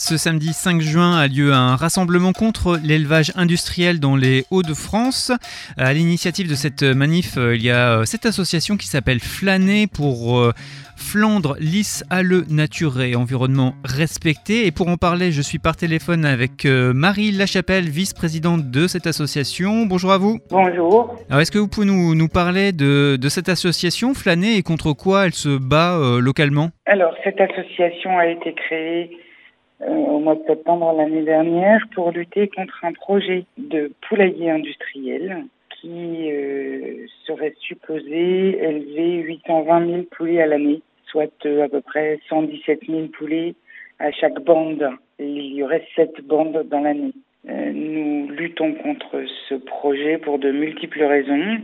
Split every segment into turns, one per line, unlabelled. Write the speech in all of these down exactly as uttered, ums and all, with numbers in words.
Ce samedi cinq juin a lieu un rassemblement contre l'élevage industriel dans les Hauts-de-France. À l'initiative de cette manif, il y a cette association qui s'appelle Flâner pour Flandre, lisse, alleux, nature et environnement respecté. Et pour en parler, je suis par téléphone avec Marie Lachapelle, vice-présidente de cette association. Bonjour à vous.
Bonjour.
Alors, est-ce que vous pouvez nous, nous parler de, de cette association Flâner et contre quoi elle se bat euh, localement ?
Alors, cette association a été créée euh, au mois de septembre l'année dernière pour lutter contre un projet de poulailler industriel qui euh, serait supposé élever huit cent vingt mille poulets à l'année, soit euh, à peu près cent dix-sept mille poulets à chaque bande. Et il y aurait sept bandes dans l'année. Euh, nous luttons contre ce projet pour de multiples raisons,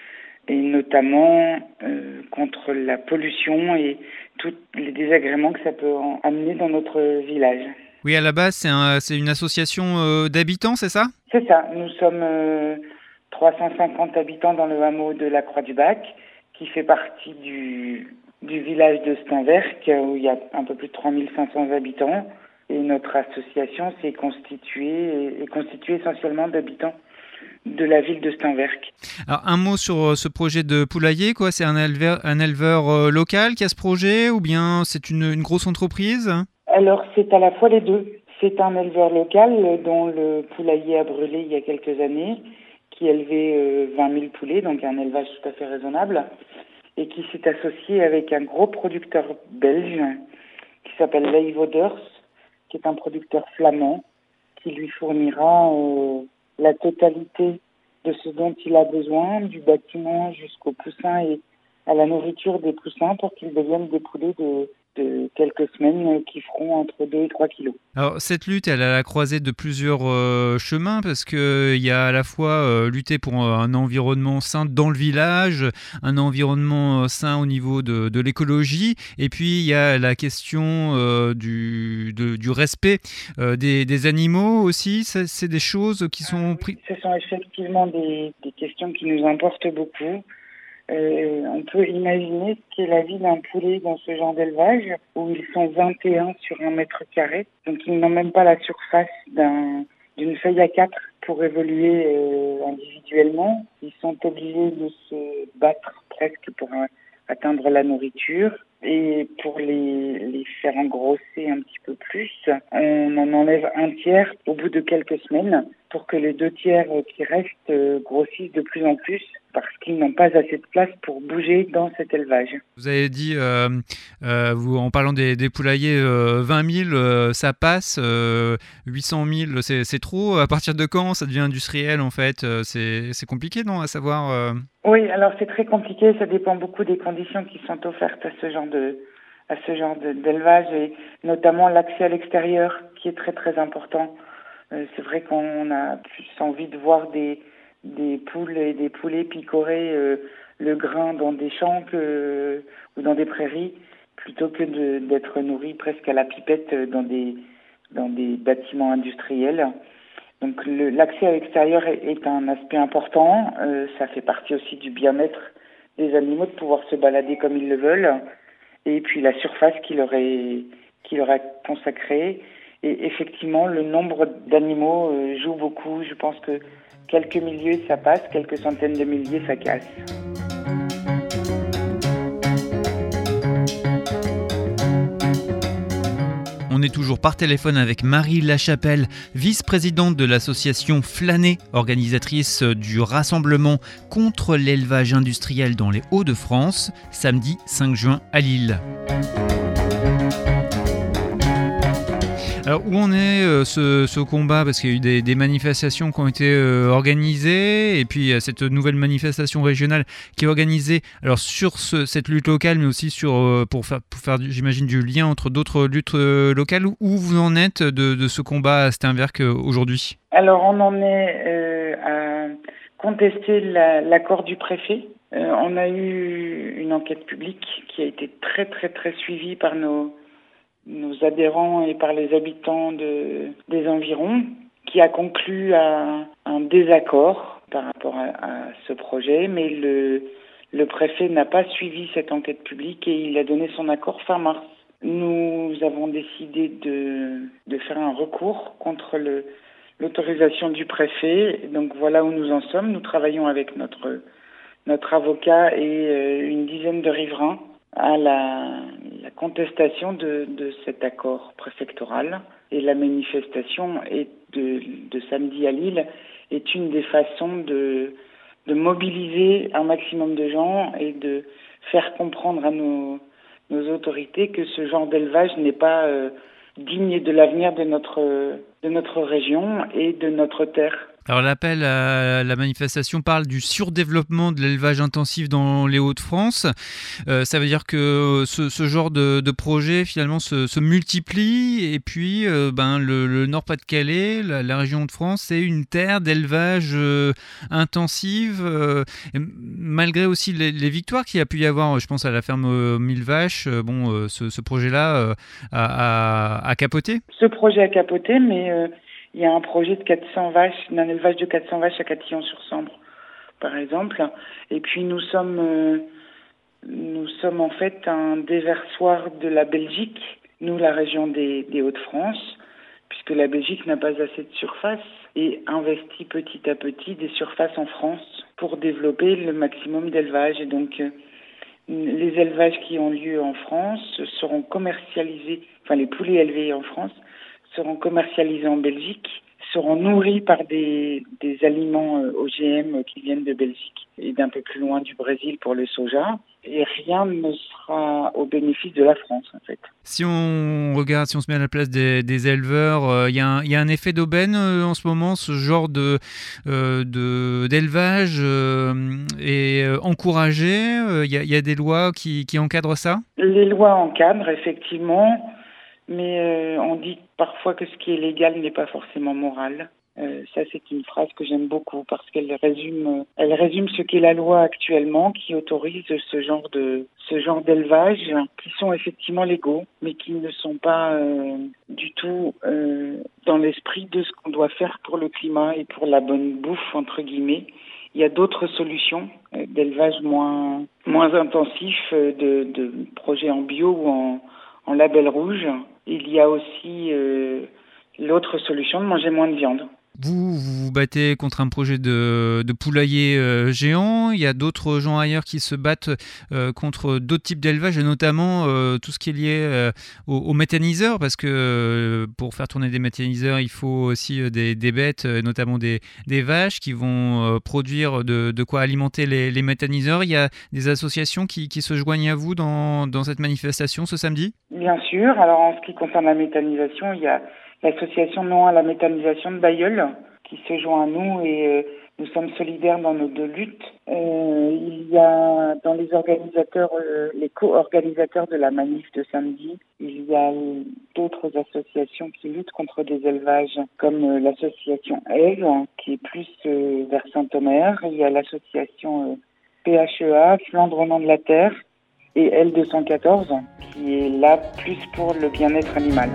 et notamment euh, contre la pollution et tous les désagréments que ça peut en amener dans notre village.
Oui, à la base, c'est, un, c'est une association euh, d'habitants, c'est ça ?
C'est ça. Nous sommes euh, trois cent cinquante habitants dans le hameau de la Croix-du-Bac, qui fait partie du, du village de Steinwerck, où il y a un peu plus de trois mille cinq cents habitants. Et notre association s'est constituée, est constituée essentiellement d'habitants de la ville de Steinwerck.
Alors, un mot sur ce projet de poulailler, quoi. C'est un éleveur, un éleveur euh, local qui a ce projet ou bien c'est une, une grosse entreprise ?
Alors, c'est à la fois les deux. C'est un éleveur local dont le poulailler a brûlé il y a quelques années, qui élevait euh, vingt mille poulets, donc un élevage tout à fait raisonnable, et qui s'est associé avec un gros producteur belge qui s'appelle Leivoders, qui est un producteur flamand, qui lui fournira euh, la totalité de ce dont il a besoin, du bâtiment jusqu'aux poussins et à la nourriture des poussins pour qu'ils deviennent des poulets de, de quelques semaines qui feront entre deux et trois kilos.
Alors, cette lutte, elle est à la croisée de plusieurs euh, chemins parce qu'il y a à la fois euh, lutter pour un environnement sain dans le village, un environnement sain au niveau de, de l'écologie, et puis il y a la question euh, du, de, du respect euh, des, des animaux aussi. C'est, c'est des choses qui sont prises.
Ce sont effectivement des, des questions qui nous importent beaucoup. Euh, on peut imaginer ce qu'est la vie d'un poulet dans ce genre d'élevage où ils sont vingt et un sur un mètre carré, donc ils n'ont même pas la surface d'un, d'une feuille A quatre pour évoluer euh, individuellement. Ils sont obligés de se battre presque pour euh, atteindre la nourriture, et pour les, les faire engrosser un petit peu plus, on en enlève un tiers au bout de quelques semaines pour que les deux tiers qui restent grossissent de plus en plus parce qu'ils n'ont pas assez de place pour bouger dans cet élevage.
Vous avez dit, euh, euh, vous, en parlant des, des poulaillers, euh, vingt mille, euh, ça passe, euh, huit cent mille, c'est, c'est trop. À partir de quand ça devient industriel en fait ? euh, c'est, c'est compliqué, non, à savoir euh...
Oui, alors c'est très compliqué, ça dépend beaucoup des conditions qui sont offertes à ce genre de, à ce genre de, d'élevage, et notamment l'accès à l'extérieur qui est très très important. Euh, c'est vrai qu'on a plus envie de voir des, des poules et des poulets picorer euh, le grain dans des champs que, ou dans des prairies, plutôt que de, d'être nourris presque à la pipette dans des, dans des bâtiments industriels. Donc le, l'accès à l'extérieur est, est un aspect important. Euh, ça fait partie aussi du bien-être des animaux de pouvoir se balader comme ils le veulent. Et puis la surface qui leur est, qui leur est consacrée. Et effectivement, le nombre d'animaux euh, joue beaucoup. Je pense que quelques milliers, ça passe. Quelques centaines de milliers, ça casse.
On est toujours par téléphone avec Marie Lachapelle, vice-présidente de l'association Flâner, organisatrice du rassemblement contre l'élevage industriel dans les Hauts-de-France, samedi cinq juin à Lille. Alors, où en est euh, ce, ce combat ? Parce qu'il y a eu des, des manifestations qui ont été euh, organisées, et puis il y a cette nouvelle manifestation régionale qui est organisée alors, sur ce, cette lutte locale, mais aussi sur, euh, pour faire, pour faire, j'imagine, du lien entre d'autres luttes euh, locales. Où vous en êtes de, de ce combat à Steinwerck euh, aujourd'hui ?
Alors, on en est euh, à contester la, l'accord du préfet. Euh, on a eu une enquête publique qui a été très, très, très suivie par nos... nos adhérents et par les habitants de, des environs, qui a conclu à un désaccord par rapport à, à ce projet, mais le, le préfet n'a pas suivi cette enquête publique et il a donné son accord fin mars. nous avons décidé de, de faire un recours contre le, l'autorisation du préfet. Donc voilà où nous en sommes. Nous travaillons avec notre, notre avocat et euh, une dizaine de riverains à la, la contestation de, de cet accord préfectoral. Et la manifestation est de, de samedi à Lille est une des façons de, de mobiliser un maximum de gens et de faire comprendre à nos, nos autorités que ce genre d'élevage n'est pas euh, digne de l'avenir de notre, de notre région et de notre terre.
Alors l'appel à la manifestation parle du surdéveloppement de l'élevage intensif dans les Hauts-de-France. Euh, ça veut dire que ce, ce genre de, de projet finalement se, se multiplie et puis euh, ben, le, le Nord-Pas-de-Calais, la, la région de France, c'est une terre d'élevage euh, intensive. Euh, malgré aussi les, les victoires qu'il y a pu y avoir, je pense à la ferme euh, mille vaches, euh, bon, euh, ce, ce projet-là euh, a, a, a capoté.
Ce projet a capoté, mais... Euh... Il y a un projet de quatre cents vaches, d'un élevage de quatre cents vaches à Catillon-sur-Sambre, par exemple. Et puis nous sommes, euh, nous sommes en fait un déversoir de la Belgique, nous la région des, des Hauts-de-France, puisque la Belgique n'a pas assez de surface et investit petit à petit des surfaces en France pour développer le maximum d'élevage. Et donc euh, les élevages qui ont lieu en France seront commercialisés, enfin les poulets élevés en France, seront commercialisés en Belgique, seront nourris par des, des aliments O G M qui viennent de Belgique et d'un peu plus loin du Brésil pour le soja. Et rien ne sera au bénéfice de la France, en fait.
Si on regarde, si on se met à la place des, des éleveurs, il euh, y, y a un effet d'aubaine euh, en ce moment, ce genre de, euh, de, d'élevage euh, est encouragé. Il y, y a des lois qui, qui encadrent ça ?
Les lois encadrent, effectivement. Mais euh, on dit parfois que ce qui est légal n'est pas forcément moral. Euh, ça, c'est une phrase que j'aime beaucoup parce qu'elle résume, elle résume ce qu'est la loi actuellement, qui autorise ce genre de, ce genre d'élevage, qui sont effectivement légaux, mais qui ne sont pas euh, du tout euh, dans l'esprit de ce qu'on doit faire pour le climat et pour la bonne bouffe entre guillemets. Il y a d'autres solutions euh, d'élevage moins, moins intensif, euh, de, de projets en bio ou en, en label rouge. Il y a aussi euh, l'autre solution de manger moins de viande.
Vous, vous vous battez contre un projet de, de poulailler euh, géant. Il y a d'autres gens ailleurs qui se battent euh, contre d'autres types d'élevage, et notamment euh, tout ce qui est lié euh, aux, aux méthaniseurs, parce que euh, pour faire tourner des méthaniseurs, il faut aussi euh, des, des bêtes, euh, notamment des, des vaches, qui vont euh, produire de, de quoi alimenter les, les méthaniseurs. Il y a des associations qui, qui se joignent à vous dans, dans cette manifestation ce samedi ?
Bien sûr. Alors en ce qui concerne la méthanisation, il y a l'association Non à la méthanisation de Bailleul qui se joint à nous et euh, nous sommes solidaires dans nos deux luttes. Euh, il y a dans les organisateurs, euh, les co-organisateurs de la manif de samedi, il y a d'autres associations qui luttent contre des élevages comme euh, l'association Eve qui est plus euh, vers Saint-Omer. Il y a l'association euh, P H E A, Flandre au nom de la Terre, et L deux cent quatorze qui est là plus pour le bien-être animal.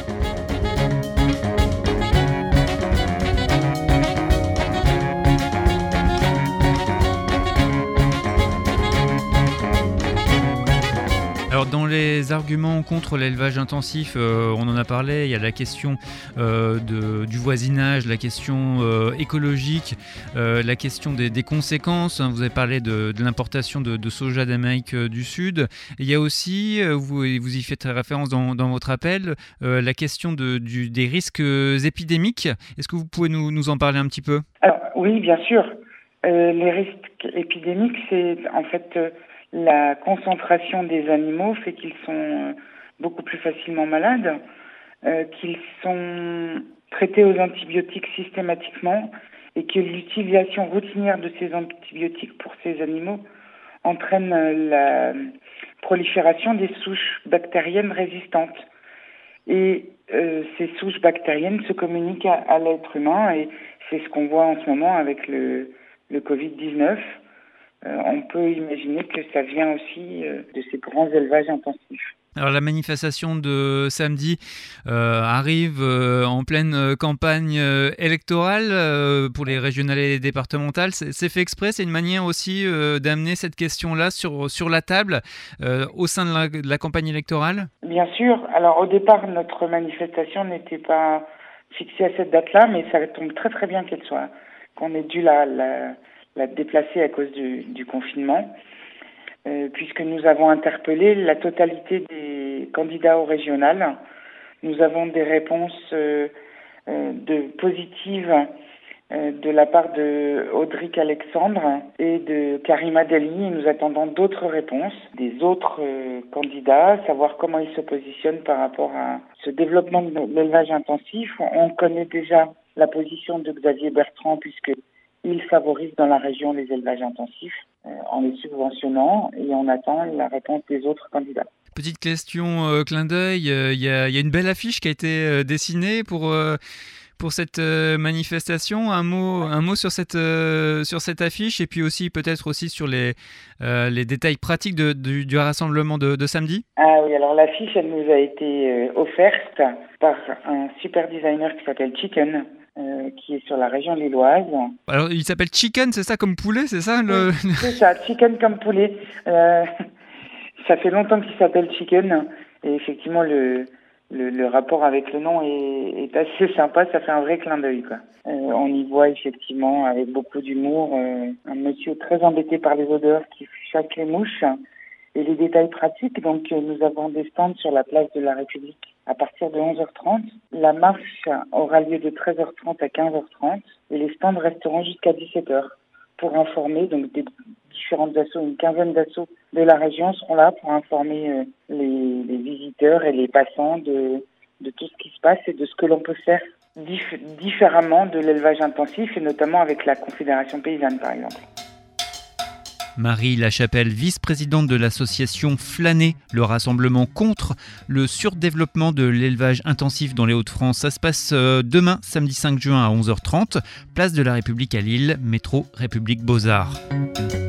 Alors dans les arguments contre l'élevage intensif, euh, on en a parlé, il y a la question euh, de, du voisinage, la question euh, écologique, euh, la question des, des conséquences. Vous avez parlé de, de l'importation de, de soja d'Amérique du Sud. Et il y a aussi, vous, vous y faites référence dans, dans votre appel, euh, la question de, du, des risques épidémiques. Est-ce que vous pouvez nous, nous en parler un petit peu ?
Alors, oui, bien sûr. Euh, les risques épidémiques, c'est en fait... Euh, la concentration des animaux fait qu'ils sont beaucoup plus facilement malades, euh, qu'ils sont traités aux antibiotiques systématiquement et que l'utilisation routinière de ces antibiotiques pour ces animaux entraîne la prolifération des souches bactériennes résistantes. Et euh, ces souches bactériennes se communiquent à, à l'être humain et c'est ce qu'on voit en ce moment avec le, le covid dix-neuf. Euh, on peut imaginer que ça vient aussi euh, de ces grands élevages intensifs.
Alors la manifestation de samedi euh, arrive euh, en pleine euh, campagne euh, électorale euh, pour les régionales et les départementales. C'est, c'est fait exprès, c'est une manière aussi euh, d'amener cette question-là sur, sur la table euh, au sein de la, de la campagne électorale?
Bien sûr. Alors au départ, notre manifestation n'était pas fixée à cette date-là, mais ça tombe très très bien qu'elle soit, qu'on ait dû la, la, la déplacer à cause du, du confinement. Euh, puisque nous avons interpellé la totalité des candidats au régional. Nous avons des réponses euh, euh, de positives euh, de la part de Audric Alexandre et de Karima Deli. Et nous attendons d'autres réponses des autres euh, candidats, savoir comment ils se positionnent par rapport à ce développement de l'élevage intensif. On connaît déjà la position de Xavier Bertrand, puisque il favorise dans la région les élevages intensifs euh, en les subventionnant, et on attend la réponse des autres candidats.
Petite question, euh, clin d'œil, il euh, y, y a une belle affiche qui a été euh, dessinée pour, euh, pour cette euh, manifestation. Un mot, un mot sur, cette, euh, sur cette affiche, et puis aussi peut-être aussi sur les, euh, les détails pratiques de, du, du rassemblement de, de samedi.
Ah oui, alors l'affiche, elle nous a été euh, offerte par un super designer qui s'appelle Chicken. Euh, qui est sur la région lilloise.
Alors, il s'appelle Chicken, c'est ça, comme poulet, c'est ça le...
Oui, c'est ça, Chicken comme poulet. Euh, ça fait longtemps qu'il s'appelle Chicken, et effectivement, le, le, le rapport avec le nom est, est assez sympa, ça fait un vrai clin d'œil, quoi. Euh, on y voit effectivement, avec beaucoup d'humour, euh, un monsieur très embêté par les odeurs qui chaque les mouches, et les détails pratiques. Donc, euh, nous avons des stands sur la place de la République à partir de onze heures trente. La marche aura lieu de treize heures trente à quinze heures trente et les stands resteront jusqu'à dix-sept heures pour informer. Donc des différentes assos, une quinzaine d'assos de la région seront là pour informer euh, les, les visiteurs et les passants de, de tout ce qui se passe et de ce que l'on peut faire dif- différemment de l'élevage intensif, et notamment avec la Confédération paysanne par exemple.
Marie Lachapelle, vice-présidente de l'association Flâner, le rassemblement contre le surdéveloppement de l'élevage intensif dans les Hauts-de-France. Ça se passe demain, samedi cinq juin à onze heures trente, place de la République à Lille, métro République Beaux-Arts.